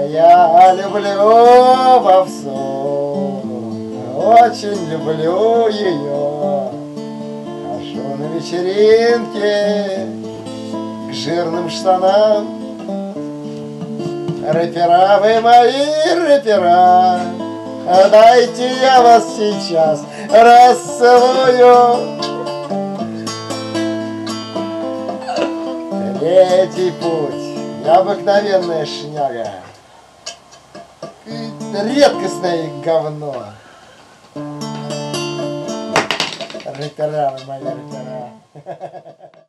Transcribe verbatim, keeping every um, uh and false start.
Я люблю вовсу, очень люблю ее. Хожу на вечеринке к жирным штанам. Рэпера вы мои, рэпера, дайте я вас сейчас расцелую. Третий путь, необыкновенная шняга, редкостное говно. Рэпера вы мои, рэпера.